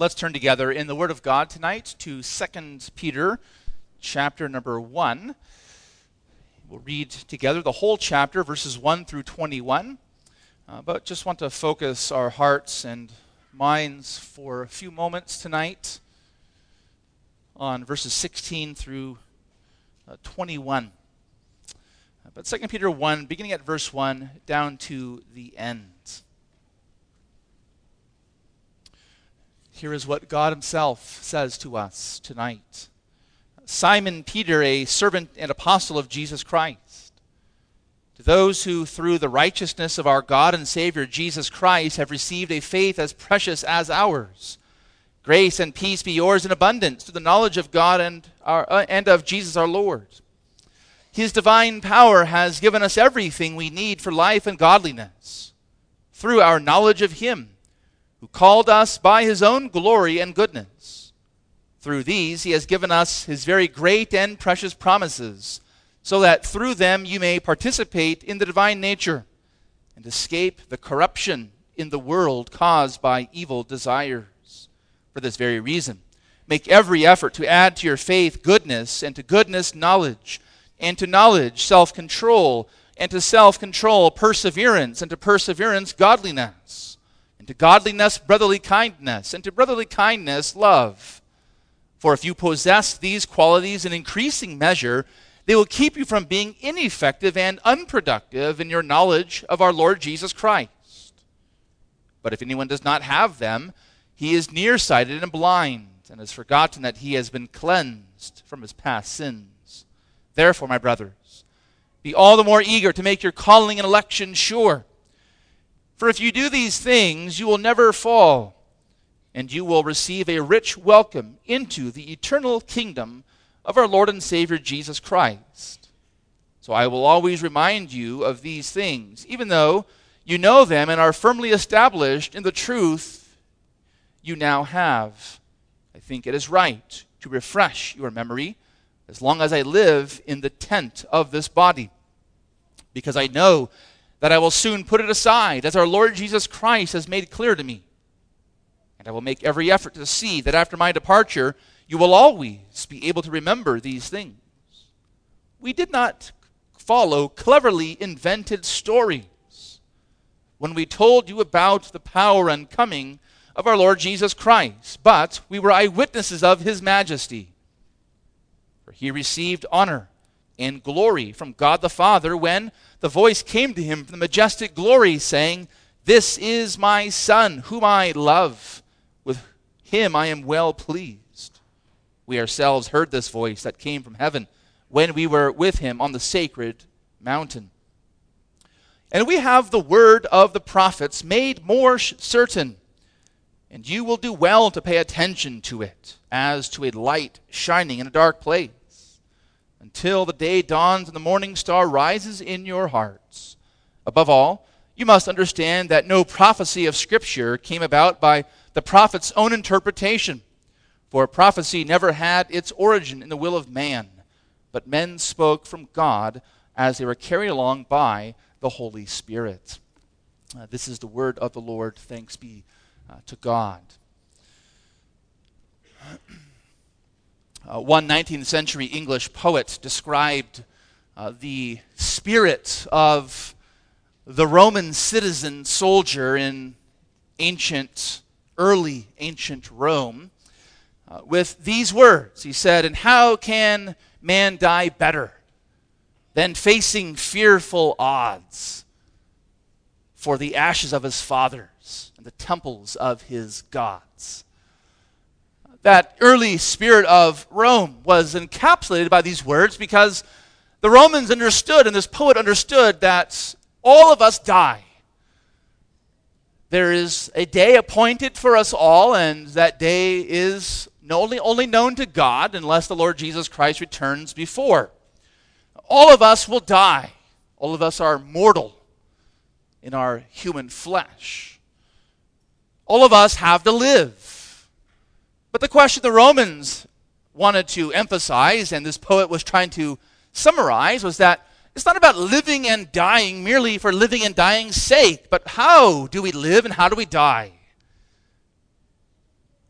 Let's turn together in the Word of God tonight to 2 Peter chapter number 1. We'll read together the whole chapter, verses 1 through 21. But just want to focus our hearts and minds for a few moments tonight on verses 16 through 21. But 2 Peter 1, beginning at verse 1, down to the end. Here is what God himself says to us tonight. Simon Peter, a servant and apostle of Jesus Christ, to those who through the righteousness of our God and Savior Jesus Christ have received a faith as precious as ours, grace and peace be yours in abundance through the knowledge of God and of Jesus our Lord. His divine power has given us everything we need for life and godliness through our knowledge of him who called us by his own glory and goodness. Through these he has given us his very great and precious promises, so that through them you may participate in the divine nature and escape the corruption in the world caused by evil desires. For this very reason, make every effort to add to your faith goodness, and to goodness knowledge, and to knowledge self-control, and to self-control perseverance, and to perseverance godliness, and to godliness brotherly kindness, and to brotherly kindness love. For if you possess these qualities in increasing measure, they will keep you from being ineffective and unproductive in your knowledge of our Lord Jesus Christ. But if anyone does not have them, he is nearsighted and blind, and has forgotten that he has been cleansed from his past sins. Therefore, my brothers, be all the more eager to make your calling and election sure. For if you do these things, you will never fall, and you will receive a rich welcome into the eternal kingdom of our Lord and Savior Jesus Christ. So I will always remind you of these things, even though you know them and are firmly established in the truth you now have. I think it is right to refresh your memory as long as I live in the tent of this body, because I know that I will soon put it aside, as our Lord Jesus Christ has made clear to me. And I will make every effort to see that after my departure, you will always be able to remember these things. We did not follow cleverly invented stories when we told you about the power and coming of our Lord Jesus Christ, but we were eyewitnesses of his majesty. For he received honor and glory from God the Father when the voice came to him from the majestic glory, saying, "This is my Son, whom I love. With him I am well pleased." We ourselves heard this voice that came from heaven when we were with him on the sacred mountain. And we have the word of the prophets made more certain, and you will do well to pay attention to it, as to a light shining in a dark place, until the day dawns and the morning star rises in your hearts. Above all, you must understand that no prophecy of Scripture came about by the prophet's own interpretation. For prophecy never had its origin in the will of man, but men spoke from God as they were carried along by the Holy Spirit. This is the word of the Lord. Thanks be to God. One 19th century English poet described the spirit of the Roman citizen soldier in early ancient Rome with these words. He said, "And how can man die better than facing fearful odds for the ashes of his fathers and the temples of his gods?" That early spirit of Rome was encapsulated by these words because the Romans understood, and this poet understood, that all of us die. There is a day appointed for us all, and that day is only known to God unless the Lord Jesus Christ returns before. All of us will die. All of us are mortal in our human flesh. All of us have to live. But the question the Romans wanted to emphasize, and this poet was trying to summarize, was that it's not about living and dying merely for living and dying's sake, but how do we live and how do we die?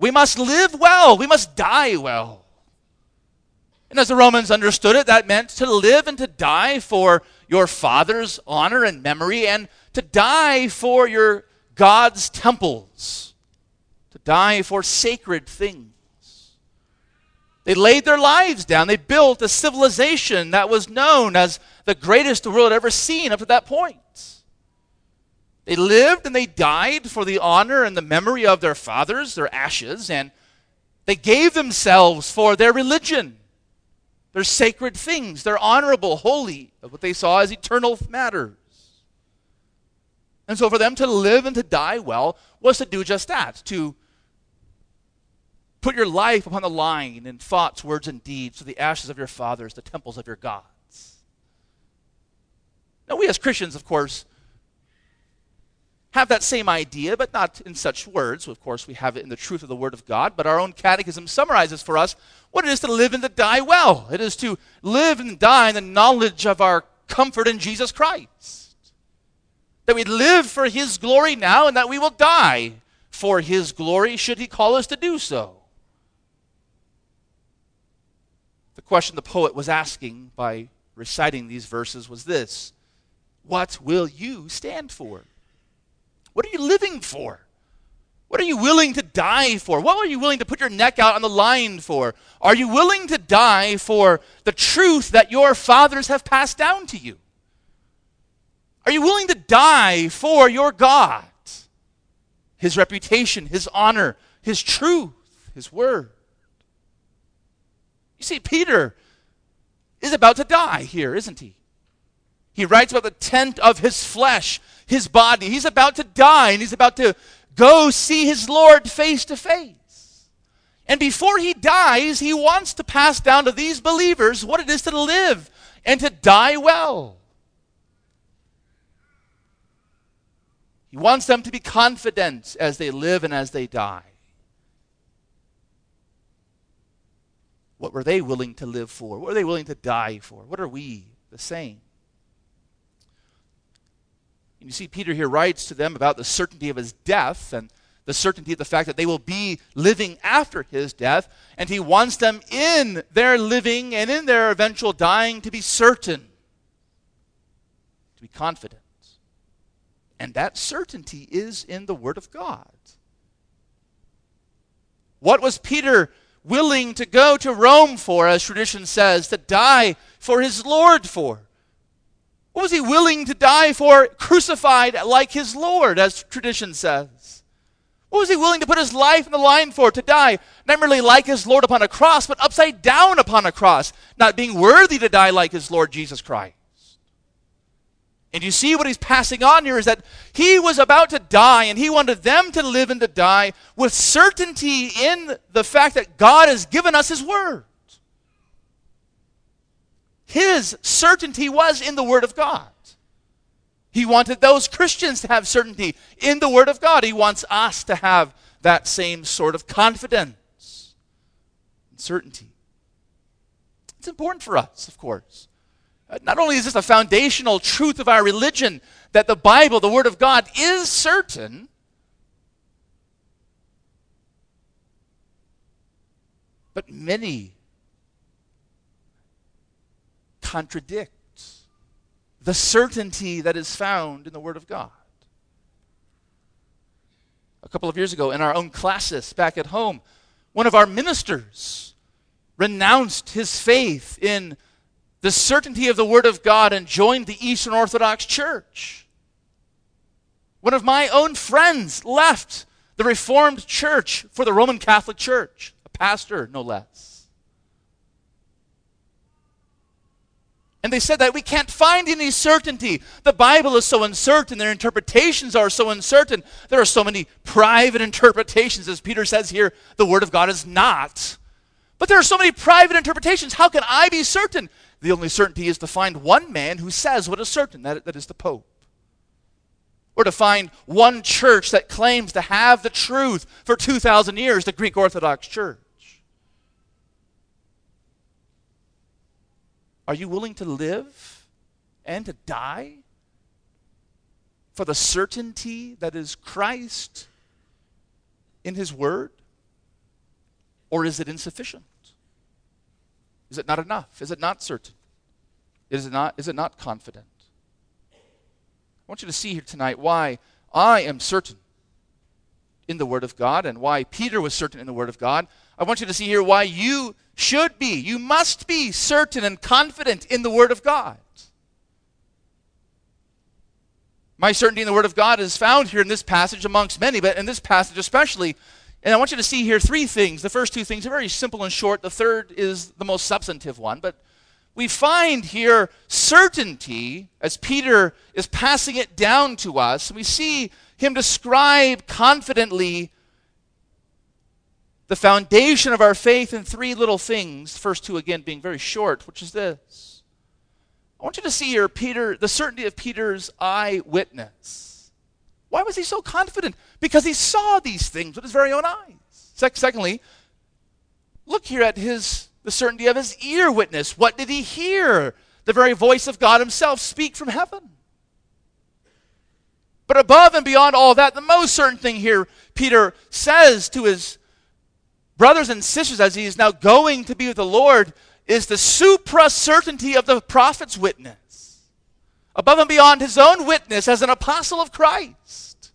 We must live well. We must die well. And as the Romans understood it, that meant to live and to die for your father's honor and memory, and to die for your God's temples, to die for sacred things. They laid their lives down. They built a civilization that was known as the greatest the world had ever seen up to that point. They lived and they died for the honor and the memory of their fathers, their ashes, and they gave themselves for their religion, their sacred things, their honorable, holy, what they saw as eternal matters. And so for them to live and to die well was to do just that, to put your life upon the line in thoughts, words, and deeds for the ashes of your fathers, the temples of your gods. Now we as Christians, of course, have that same idea, but not in such words. Of course, we have it in the truth of the Word of God, but our own catechism summarizes for us what it is to live and to die well. It is to live and die in the knowledge of our comfort in Jesus Christ. That we live for His glory now, and that we will die for His glory should He call us to do so. The question the poet was asking by reciting these verses was this: what will you stand for? What are you living for? What are you willing to die for? What are you willing to put your neck out on the line for? Are you willing to die for the truth that your fathers have passed down to you? Are you willing to die for your God, His reputation, His honor, His truth, His word? You see, Peter is about to die here, isn't he? He writes about the tent of his flesh, his body. He's about to die, and he's about to go see his Lord face to face. And before he dies, he wants to pass down to these believers what it is to live and to die well. He wants them to be confident as they live and as they die. What were they willing to live for? What were they willing to die for? What are we the same? And you see, Peter here writes to them about the certainty of his death and the certainty of the fact that they will be living after his death. And he wants them in their living and in their eventual dying to be certain, to be confident. And that certainty is in the Word of God. What was Peter willing to go to Rome for, as tradition says, to die for his Lord for? What was he willing to die for, crucified like his Lord, as tradition says? What was he willing to put his life in the line for, to die, not merely like his Lord upon a cross, but upside down upon a cross, not being worthy to die like his Lord Jesus Christ? And you see what he's passing on here is that he was about to die, and he wanted them to live and to die with certainty in the fact that God has given us His Word. His certainty was in the Word of God. He wanted those Christians to have certainty in the Word of God. He wants us to have that same sort of confidence and certainty. It's important for us, of course. Not only is this a foundational truth of our religion, that the Bible, the Word of God, is certain, but many contradict the certainty that is found in the Word of God. A couple of years ago, in our own classes back at home, one of our ministers renounced his faith in the certainty of the Word of God and joined the Eastern Orthodox Church. One of my own friends left the Reformed Church for the Roman Catholic Church, a pastor, no less. And they said that we can't find any certainty. The Bible is so uncertain. Their interpretations are so uncertain. There are so many private interpretations. As Peter says here, the Word of God is not. But there are so many private interpretations. How can I be certain? The only certainty is to find one man who says what is certain, that is the Pope. Or to find one church that claims to have the truth for 2,000 years, the Greek Orthodox Church. Are you willing to live and to die for the certainty that is Christ in His Word? Or is it insufficient? Is it not enough? Is it not certain? Is it not confident? I want you to see here tonight why I am certain in the Word of God and why Peter was certain in the Word of God. I want you to see here why you should be, you must be certain and confident in the Word of God. My certainty in the Word of God is found here in this passage amongst many, but in this passage especially. And I want you to see here three things. The first two things are very simple and short. The third is the most substantive one. But we find here certainty as Peter is passing it down to us. We see him describe confidently the foundation of our faith in three little things. The first two, again, being very short, which is this. I want you to see here the certainty of Peter's eyewitness. Why was he so confident? Because he saw these things with his very own eyes. Secondly, look here at the certainty of his ear witness. What did he hear? The very voice of God himself speak from heaven. But above and beyond all that, the most certain thing here Peter says to his brothers and sisters as he is now going to be with the Lord is the supra-certainty of the prophet's witness. Above and beyond his own witness as an apostle of Christ.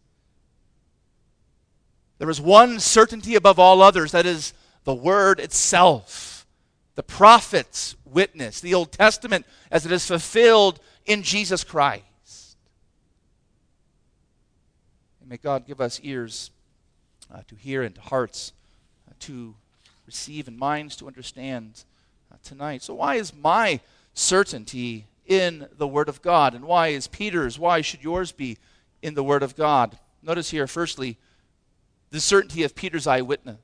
There is one certainty above all others, that is the Word itself. The prophet's witness, the Old Testament as it is fulfilled in Jesus Christ. And may God give us ears to hear and hearts to receive and minds to understand tonight. So why is my certainty in the Word of God? And why is Peter's? Why should yours be in the Word of God? Notice here, firstly, the certainty of Peter's eyewitness.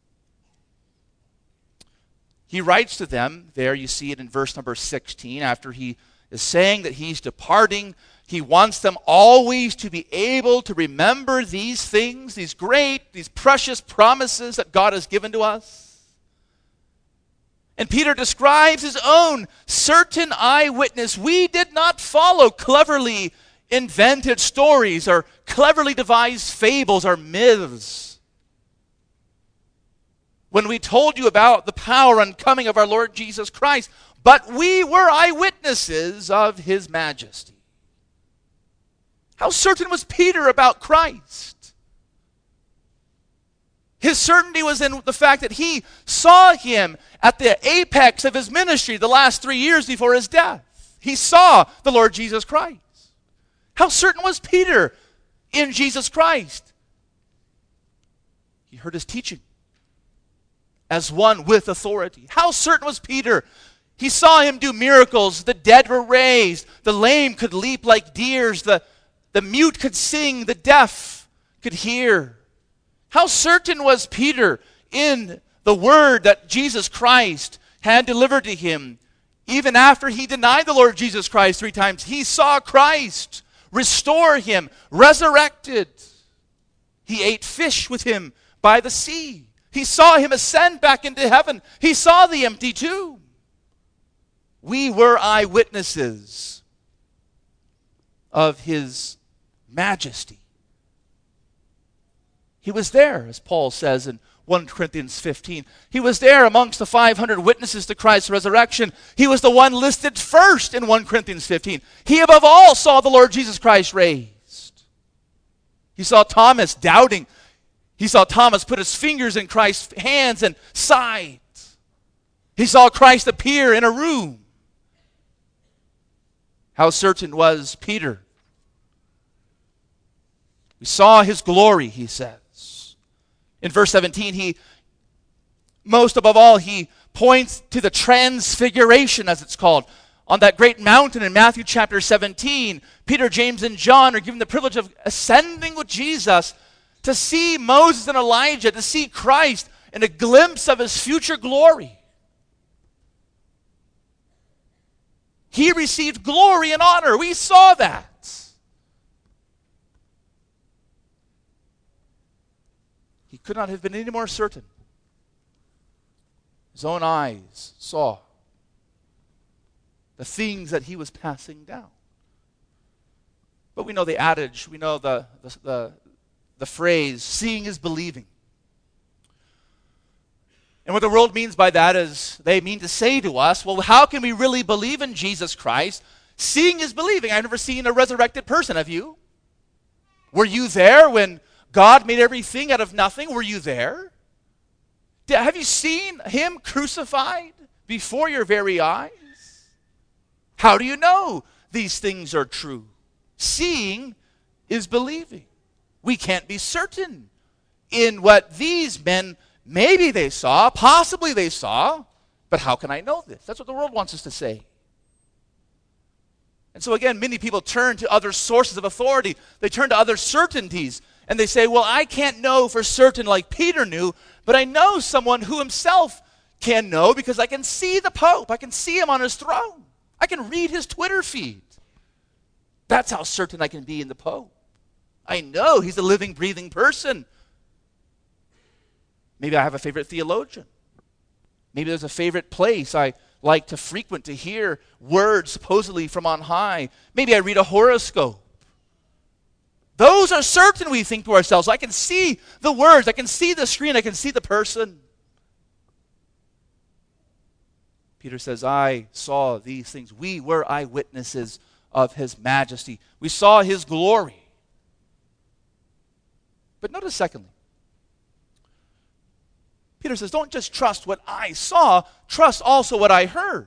He writes to them, there you see it in verse number 16, after he is saying that he's departing. He wants them always to be able to remember these things, these great, these precious promises that God has given to us. And Peter describes his own certain eyewitness. We did not follow cleverly invented stories or cleverly devised fables or myths. When we told you about the power and coming of our Lord Jesus Christ, but we were eyewitnesses of his majesty. How certain was Peter about Christ? His certainty was in the fact that he saw him at the apex of his ministry the last 3 years before his death. He saw the Lord Jesus Christ. How certain was Peter in Jesus Christ? He heard his teaching as one with authority. How certain was Peter? He saw him do miracles. The dead were raised. The lame could leap like deers. The mute could sing. The deaf could hear. How certain was Peter in the word that Jesus Christ had delivered to him? Even after he denied the Lord Jesus Christ 3 times, he saw Christ restore him, resurrected. He ate fish with him by the sea. He saw him ascend back into heaven. He saw the empty tomb. We were eyewitnesses of his majesty. He was there, as Paul says in 1 Corinthians 15. He was there amongst the 500 witnesses to Christ's resurrection. He was the one listed first in 1 Corinthians 15. He above all saw the Lord Jesus Christ raised. He saw Thomas doubting. He saw Thomas put his fingers in Christ's hands and side. He saw Christ appear in a room. How certain was Peter? We saw his glory, he says. In verse 17, most above all, he points to the transfiguration, as it's called. On that great mountain in Matthew chapter 17, Peter, James, and John are given the privilege of ascending with Jesus to see Moses and Elijah, to see Christ in a glimpse of his future glory. He received glory and honor. We saw that. He could not have been any more certain. His own eyes saw the things that he was passing down. But we know the adage, we know the phrase, seeing is believing. And what the world means by that is they mean to say to us, well, how can we really believe in Jesus Christ? Seeing is believing. I've never seen a resurrected person, have you? Were you there when God made everything out of nothing? Were you there? Have you seen him crucified before your very eyes? How do you know these things are true? Seeing is believing. We can't be certain in what these men, maybe they saw, possibly they saw, but how can I know this? That's what the world wants us to say. And so again, many people turn to other sources of authority. They turn to other certainties. And they say, well, I can't know for certain like Peter knew, but I know someone who himself can know because I can see the Pope. I can see him on his throne. I can read his Twitter feed. That's how certain I can be in the Pope. I know he's a living, breathing person. Maybe I have a favorite theologian. Maybe there's a favorite place I like to frequent to hear words supposedly from on high. Maybe I read a horoscope. Those are certain, we think to ourselves. I can see the words, I can see the screen, I can see the person. Peter says, I saw these things. We were eyewitnesses of his majesty. We saw his glory. But notice secondly, Peter says, don't just trust what I saw, trust also what I heard.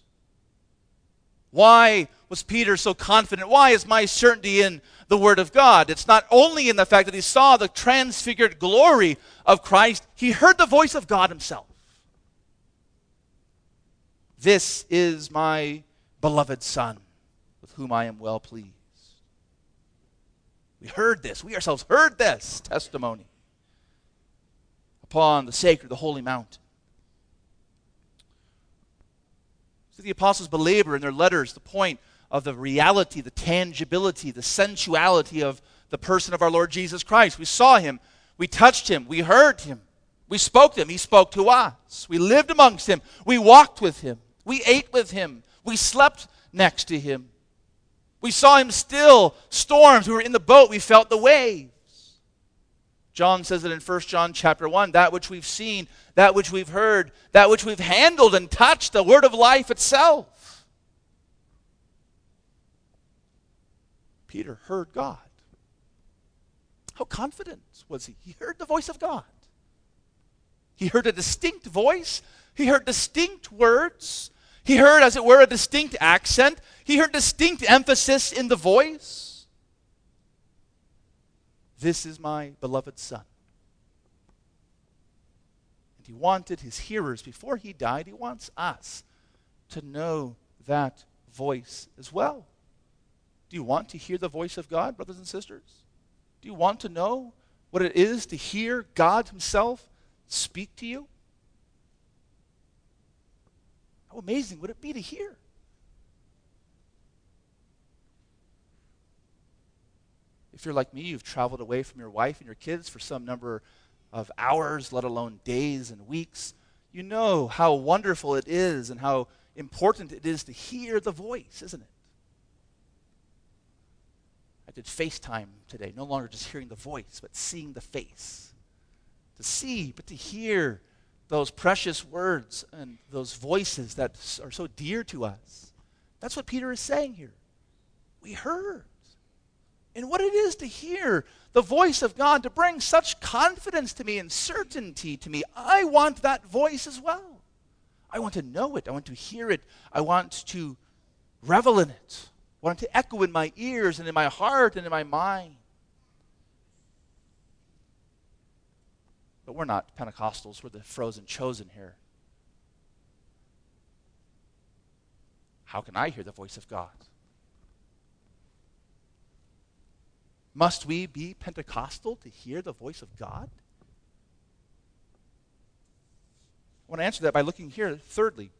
Why was Peter so confident? Why is my certainty in the Word of God? It's not only in the fact that he saw the transfigured glory of Christ, he heard the voice of God himself. This is my beloved Son, with whom I am well pleased. We heard this. We ourselves heard this testimony upon the sacred, the holy mountain. So the apostles belabor in their letters the point of the reality, the tangibility, the sensuality of the person of our Lord Jesus Christ. We saw him, we touched him, we heard him, we spoke to him, he spoke to us. We lived amongst him, we walked with him, we ate with him, we slept next to him. We saw him still storms, we were in the boat, we felt the waves. John says it in 1 John chapter 1, that which we've seen, that which we've heard, that which we've handled and touched, the word of life itself. Peter heard God. How confident was he? He heard the voice of God. He heard a distinct voice. He heard distinct words. He heard, as it were, a distinct accent. He heard distinct emphasis in the voice. This is my beloved Son. And he wanted his hearers, before he died, he wants us to know that voice as well. Do you want to hear the voice of God, brothers and sisters? Do you want to know what it is to hear God himself speak to you? How amazing would it be to hear? If you're like me, you've traveled away from your wife and your kids for some number of hours, let alone days and weeks. You know how wonderful it is and how important it is to hear the voice, isn't it? I did FaceTime today, no longer just hearing the voice, but seeing the face. To see, but to hear those precious words and those voices that are so dear to us. That's what Peter is saying here. We heard. And what it is to hear the voice of God, to bring such confidence to me and certainty to me. I want that voice as well. I want to know it. I want to hear it. I want to revel in it. I want it to echo in my ears and in my heart and in my mind. But we're not Pentecostals. We're the frozen chosen here. How can I hear the voice of God? Must we be Pentecostal to hear the voice of God? I want to answer that by looking here, thirdly,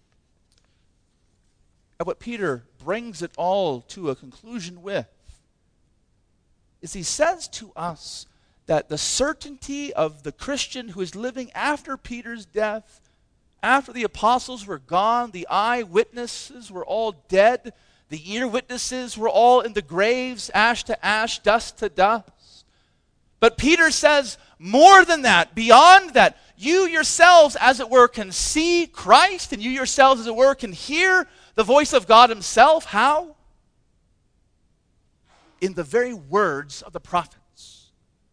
at what Peter brings it all to a conclusion with. Is he says to us that the certainty of the Christian who is living after Peter's death, after the apostles were gone, the eyewitnesses were all dead, the ear witnesses were all in the graves, ash to ash, dust to dust. But Peter says, more than that, beyond that, you yourselves, as it were, can see Christ, and you yourselves, as it were, can hear the voice of God himself. How? In the very words of the prophets.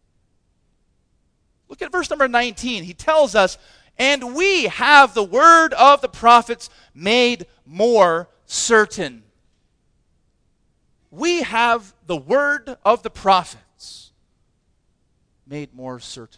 Look at verse number 19. He tells us, and we have the word of the prophets made more certain. We have the word of the prophets made more certain.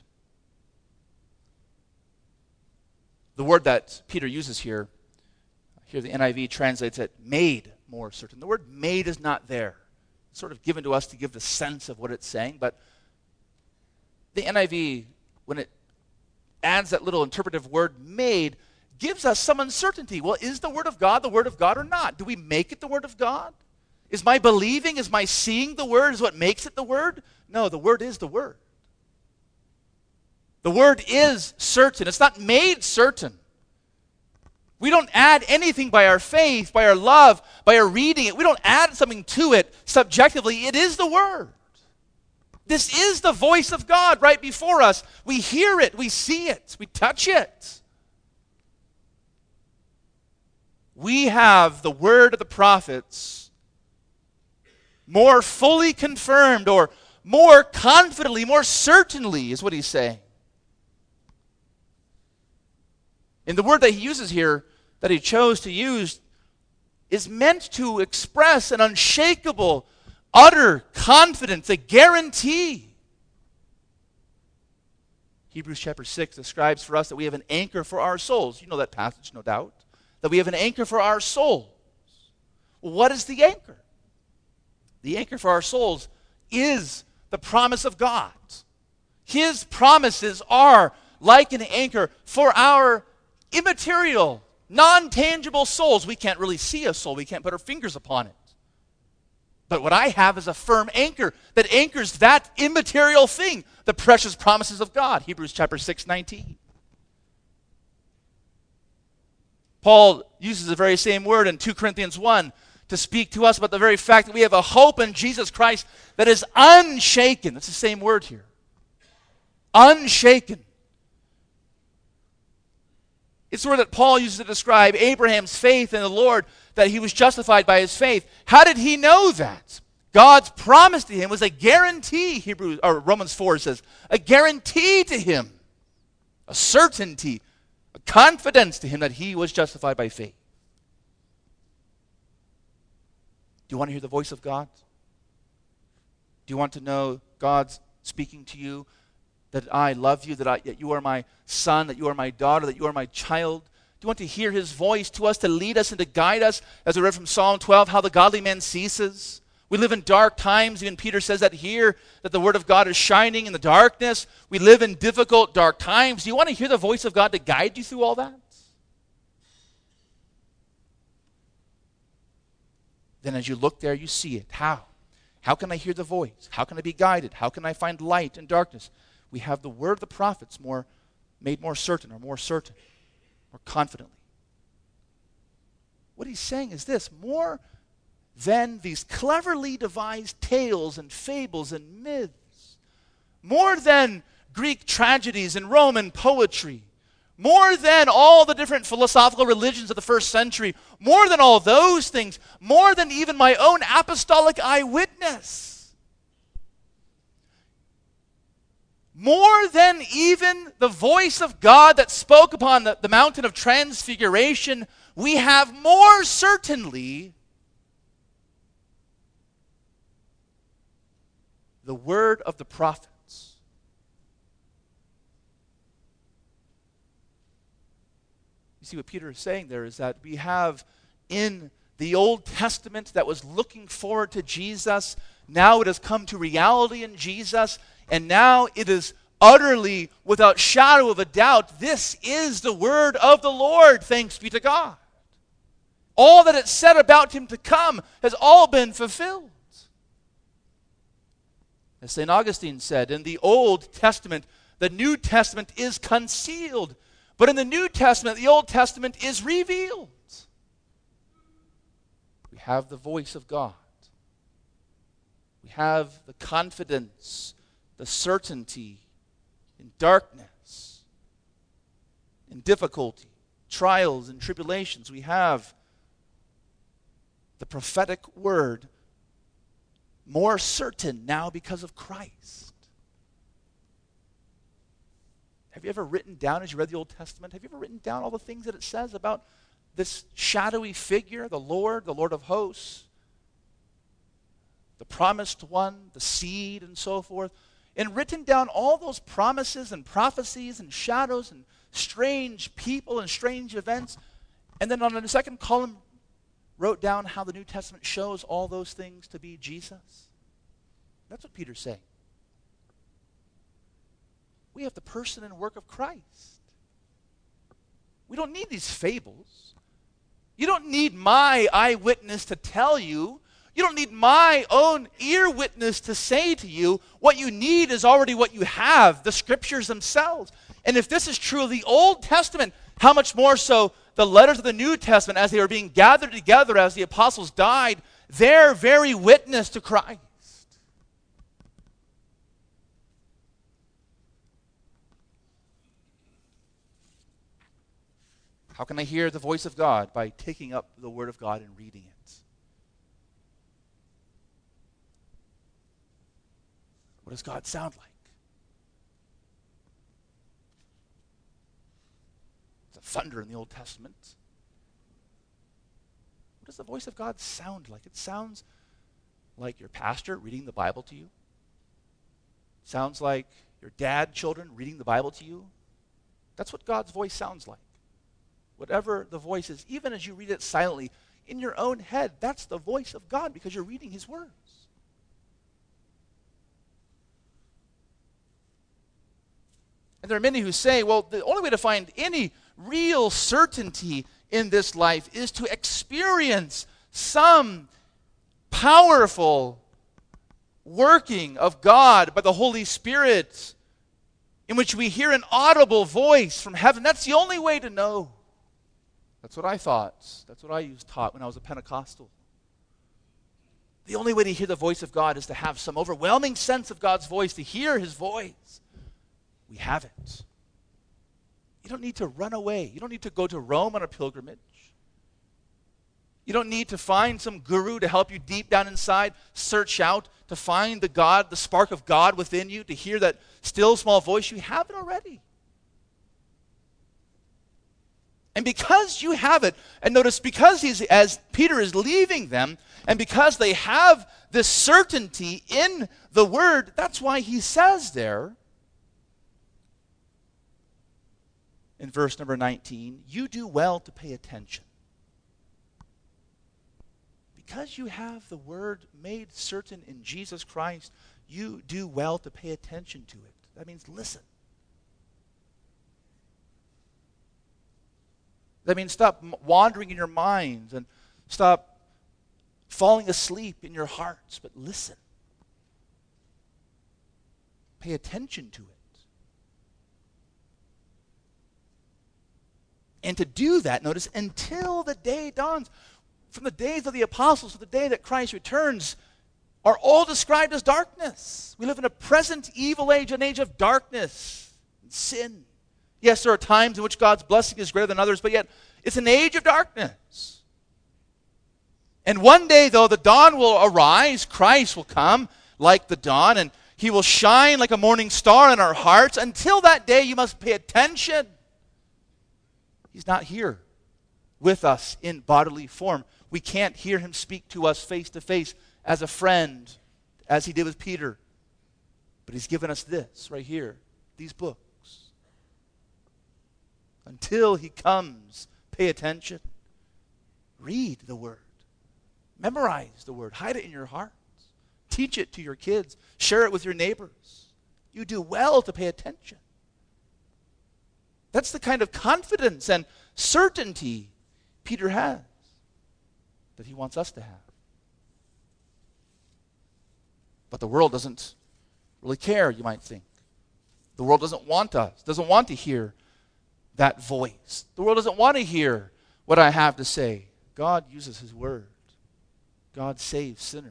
The word that Peter uses here the NIV translates it made more certain. The word made is not there. It's sort of given to us to give the sense of what it's saying, but the NIV, when it adds that little interpretive word made, gives us some uncertainty. Well, is the word of God or not? Do we make it the word of God? Is my believing, is my seeing the word is what makes it the word? No, the word is the word. The word is certain. It's not made certain. We don't add anything by our faith, by our love, by our reading it. We don't add something to it subjectively. It is the word. This is the voice of God right before us. We hear it, we see it, we touch it. We have the word of the prophets more fully confirmed, or more confidently, more certainly, is what he's saying. And the word that he uses here, that he chose to use, is meant to express an unshakable, utter confidence, a guarantee. Hebrews chapter 6 describes for us that we have an anchor for our souls. You know that passage, no doubt. That we have an anchor for our souls. Well, what is the anchor? The anchor for our souls is the promise of God. His promises are like an anchor for our immaterial, non-tangible souls. We can't really see a soul. We can't put our fingers upon it. But what I have is a firm anchor that anchors that immaterial thing, the precious promises of God. Hebrews chapter 6:19. Paul uses the very same word in 2 Corinthians 1 to speak to us about the very fact that we have a hope in Jesus Christ that is unshaken. That's the same word here. Unshaken. It's the word that Paul uses to describe Abraham's faith in the Lord, that he was justified by his faith. How did he know that? God's promise to him was a guarantee. Romans 4 says, a guarantee to him, a certainty, a confidence to him that he was justified by faith. Do you want to hear the voice of God? Do you want to know God's speaking to you? That I love you, that you are my son, that you are my daughter, that you are my child? Do you want to hear his voice to us, to lead us and to guide us? As we read from Psalm 12, how the godly man ceases. We live in dark times. Even Peter says that here, that the word of God is shining in the darkness. We live in difficult, dark times. Do you want to hear the voice of God to guide you through all that? Then as you look there, you see it. How? How can I hear the voice? How can I be guided? How can I find light in darkness? We have the word of the prophets made more certain, more confidently. What he's saying is this: more than these cleverly devised tales and fables and myths, more than Greek tragedies and Roman poetry, more than all the different philosophical religions of the first century, more than all those things, more than even my own apostolic eyewitness, more than even the voice of God that spoke upon the mountain of transfiguration, we have more certainly the word of the prophets. You see what Peter is saying there is that we have in the Old Testament that was looking forward to Jesus, now it has come to reality in Jesus, and now it is utterly, without shadow of a doubt, this is the word of the Lord, thanks be to God. All that it said about him to come has all been fulfilled. As St. Augustine said, in the Old Testament, the New Testament is concealed. But in the New Testament, the Old Testament is revealed. We have the voice of God. We have the confidence, the certainty in darkness. in difficulty, trials, and tribulations, we have the prophetic word more certain now because of Christ. Have you ever written down, as you read the Old Testament, have you ever written down all the things that it says about this shadowy figure, the Lord of hosts, the promised one, the seed, and so forth? And written down all those promises and prophecies and shadows and strange people and strange events. And then on the second column, wrote down how the New Testament shows all those things to be Jesus. That's what Peter's saying. We have the person and work of Christ. We don't need these fables. You don't need my eyewitness to tell you. You don't need my own ear witness to say to you. What you need is already what you have, the Scriptures themselves. And if this is true of the Old Testament, how much more so the letters of the New Testament, as they were being gathered together as the apostles died, their very witness to Christ. How can I hear the voice of God? By taking up the Word of God and reading it. What does God sound like? It's a thunder in the Old Testament. What does the voice of God sound like? It sounds like your pastor reading the Bible to you. It sounds like your dad, children, reading the Bible to you. That's what God's voice sounds like. Whatever the voice is, even as you read it silently, in your own head, that's the voice of God because you're reading His words. And there are many who say, well, the only way to find any real certainty in this life is to experience some powerful working of God by the Holy Spirit in which we hear an audible voice from heaven. That's the only way to know. That's what I thought. That's what I was taught when I was a Pentecostal. The only way to hear the voice of God is to have some overwhelming sense of God's voice, to hear His voice. We have it. You don't need to run away. You don't need to go to Rome on a pilgrimage. You don't need to find some guru to help you deep down inside search out to find the God, the spark of God within you, to hear that still small voice. You have it already. And because you have it, and notice, because as Peter is leaving them, and because they have this certainty in the Word, that's why he says there, in verse number 19, you do well to pay attention. Because you have the Word made certain in Jesus Christ, you do well to pay attention to it. That means listen. That means stop wandering in your minds and stop falling asleep in your hearts, but listen. Pay attention to it. And to do that, notice, until the day dawns. From the days of the apostles to the day that Christ returns are all described as darkness. We live in a present evil age, an age of darkness and sin. Yes, there are times in which God's blessing is greater than others, but yet it's an age of darkness. And one day, though, the dawn will arise, Christ will come like the dawn, and He will shine like a morning star in our hearts. Until that day, you must pay attention. He's not here with us in bodily form. We can't hear Him speak to us face to face as a friend, as He did with Peter. But He's given us this right here, these books. Until He comes, pay attention. Read the Word. Memorize the Word. Hide it in your hearts. Teach it to your kids. Share it with your neighbors. You do well to pay attention. That's the kind of confidence and certainty Peter has, that he wants us to have. But the world doesn't really care, you might think. The world doesn't want us, doesn't want to hear that voice. The world doesn't want to hear what I have to say. God uses His Word. God saves sinners.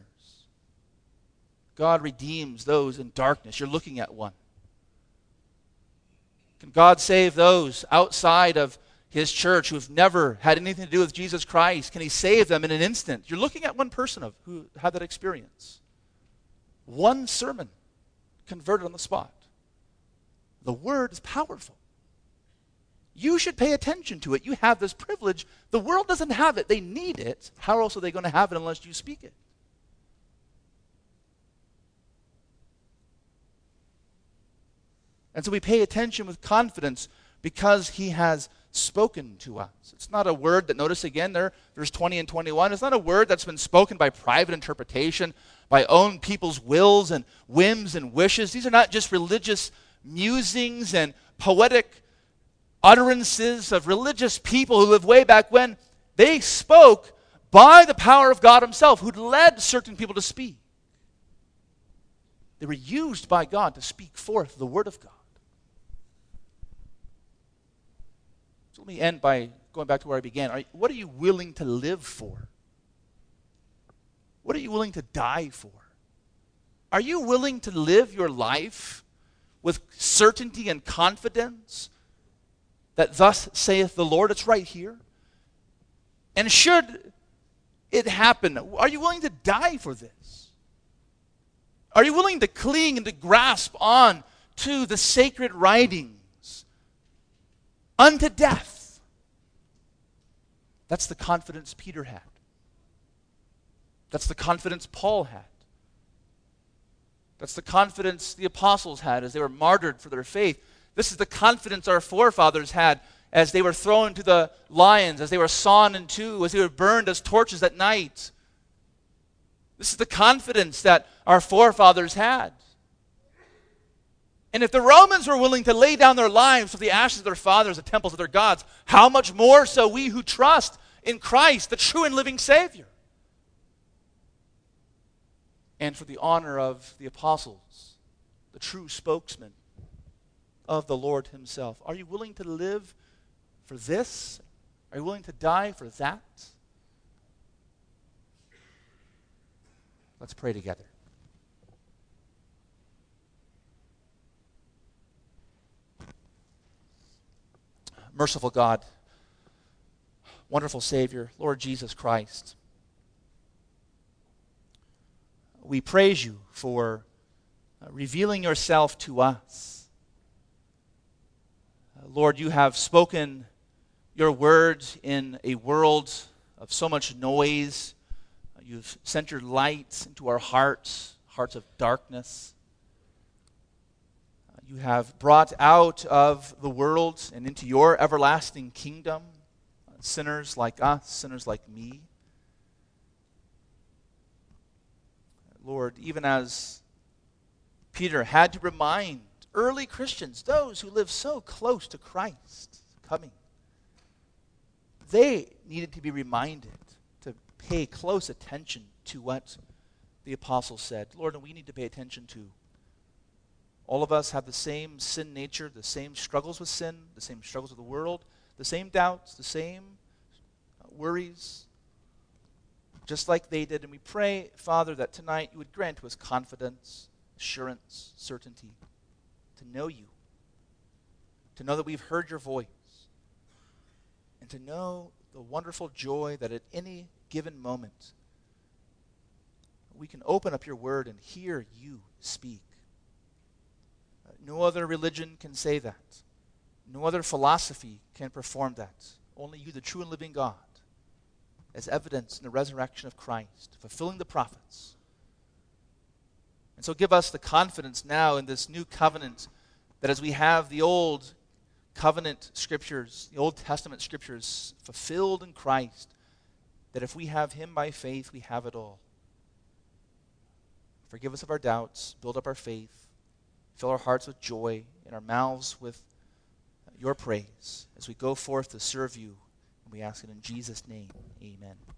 God redeems those in darkness. You're looking at one. Can God save those outside of his church who have never had anything to do with Jesus Christ? Can he save them in an instant? You're looking at one person who had that experience. One sermon converted on the spot. The word is powerful. You should pay attention to it. You have this privilege. The world doesn't have it. They need it. How else are they going to have it unless you speak it? And so we pay attention with confidence because he has spoken to us. It's not a word that, notice again there, verse 20 and 21, it's not a word that's been spoken by private interpretation, by own people's wills and whims and wishes. These are not just religious musings and poetic utterances of religious people who lived way back when. They spoke by the power of God himself, who led certain people to speak. They were used by God to speak forth the word of God. So let me end by going back to where I began. What are you willing to live for? What are you willing to die for? Are you willing to live your life with certainty and confidence that thus saith the Lord? It's right here. And should it happen, are you willing to die for this? Are you willing to cling and to grasp on to the sacred writings unto death? That's the confidence Peter had. That's the confidence Paul had. That's the confidence the apostles had as they were martyred for their faith. This is the confidence our forefathers had as they were thrown to the lions, as they were sawn in two, as they were burned as torches at night. This is the confidence that our forefathers had. And if the Romans were willing to lay down their lives for the ashes of their fathers, the temples of their gods, how much more so we who trust in Christ, the true and living Savior? And for the honor of the apostles, the true spokesman of the Lord himself. Are you willing to live for this? Are you willing to die for that? Let's pray together. Merciful God, wonderful Savior, Lord Jesus Christ, we praise you for revealing yourself to us. Lord, you have spoken your words in a world of so much noise. You've sent your light into our hearts, hearts of darkness. You have brought out of the world and into your everlasting kingdom sinners like us, sinners like me. Lord, even as Peter had to remind early Christians, those who lived so close to Christ coming, they needed to be reminded to pay close attention to what the apostles said. Lord, and we need to pay attention to. All of us have the same sin nature, the same struggles with sin, the same struggles with the world, the same doubts, the same worries, just like they did. And we pray, Father, that tonight you would grant to us confidence, assurance, certainty, to know you, to know that we've heard your voice, and to know the wonderful joy that at any given moment we can open up your word and hear you speak. No other religion can say that. No other philosophy can perform that. Only you, the true and living God, as evidence in the resurrection of Christ, fulfilling the prophets. And so give us the confidence now in this new covenant that as we have the old covenant scriptures, the Old Testament scriptures fulfilled in Christ, that if we have him by faith, we have it all. Forgive us of our doubts, build up our faith, fill our hearts with joy and our mouths with your praise as we go forth to serve you. And we ask it in Jesus' name. Amen.